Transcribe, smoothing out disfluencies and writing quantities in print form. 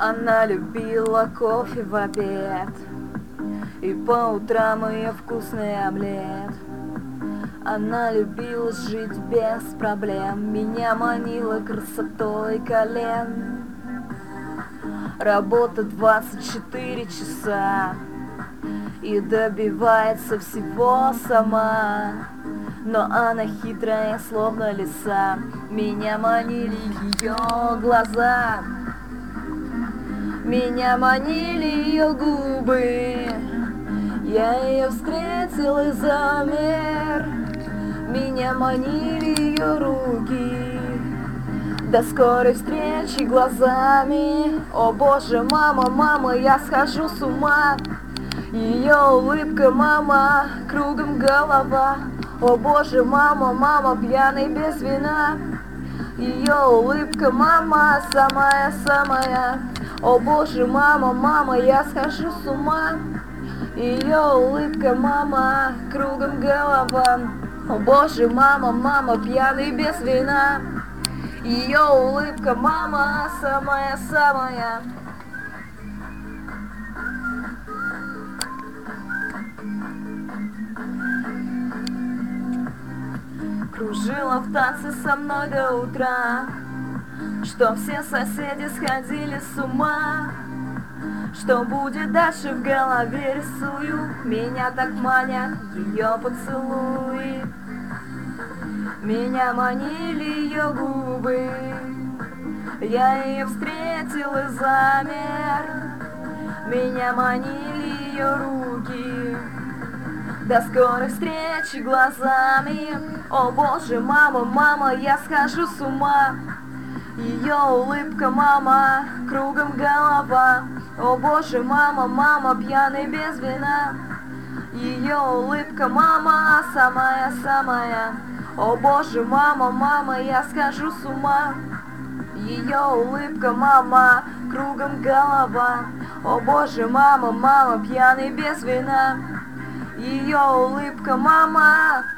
Она любила кофе в обед и по утрам ее вкусный омлет. Она любила жить без проблем, меня манила красотой колен. Работа 24 часа и добивается всего сама. Но она хитрая, словно лиса, меня манили ее глаза. Меня манили ее губы, я ее встретил и замер. Меня манили ее руки, до скорой встречи глазами. О боже, мама, мама, я схожу с ума. Ее улыбка, мама, кругом голова. О боже, мама, мама, пьяный без вина. Ее улыбка, мама, самая-самая. О боже, мама, мама, я схожу с ума. Ее улыбка, мама, кругом голова. О боже, мама, мама, пьяный без вина. Ее улыбка, мама, самая-самая. Кружила в танце со мной до утра, что все соседи сходили с ума. Что будет дальше, в голове рисую. Меня так манят ее поцелуи. Меня манили ее губы, я ее встретил и замер. Меня манили ее руки, до скорой встречи глазами. О боже, мама, мама, я схожу с ума. Ее улыбка, мама, кругом голова. О боже, мама, мама, пьяный без вина. Ее улыбка, мама, самая-самая. О боже, мама, мама, я схожу с ума. Ее улыбка, мама, кругом голова. О боже, мама, мама, пьяный без вина. Ее улыбка, мама.